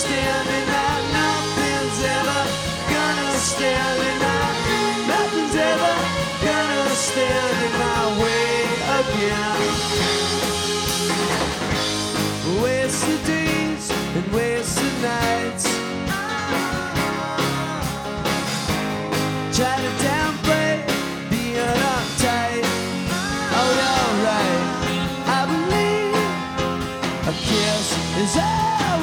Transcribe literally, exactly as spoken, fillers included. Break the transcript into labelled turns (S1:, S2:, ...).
S1: standing out. Nothing's ever gonna stand in my, nothing's ever gonna stand in my way again.